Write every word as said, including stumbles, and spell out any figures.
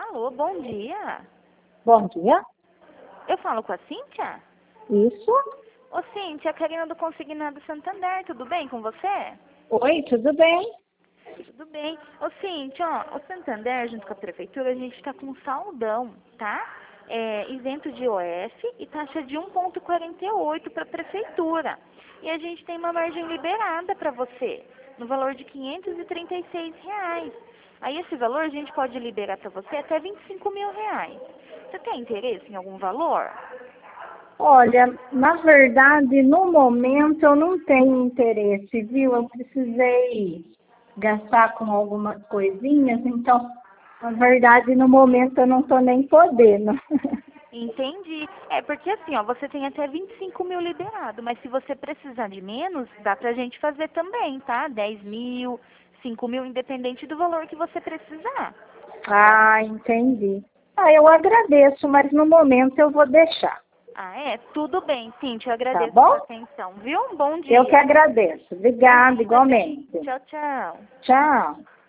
Alô, bom dia. Bom dia. Eu falo com a Cíntia? Isso? Ô, Cíntia, a Karina do Consignado Santander, tudo bem com você? Oi, tudo bem? Tudo bem. Ô, Cíntia, ó, o Santander, junto com a Prefeitura, a gente está com um saldão, tá? É, isento de I O F e taxa de um vírgula quarenta e oito para a Prefeitura. E a gente tem uma margem liberada para você, no valor de quinhentos e trinta e seis reais. Aí esse valor a gente pode liberar para você até vinte e cinco mil reais. Você tem interesse em algum valor? Olha, na verdade, no momento eu não tenho interesse, viu? Eu precisei gastar com algumas coisinhas, então, na verdade, no momento eu não estou nem podendo. Entendi. É porque assim, ó, você tem até vinte e cinco mil liberado, mas se você precisar de menos, dá pra gente fazer também, tá? dez mil, cinco mil, independente do valor que você precisar. Ah, entendi. Ah, eu agradeço, mas no momento eu vou deixar. Ah, é? Tudo bem, Cíntia, eu Tá agradeço a sua bom? atenção, viu? Um bom dia. Eu que agradeço. Obrigada, Bom dia também. igualmente. Tchau, tchau. Tchau.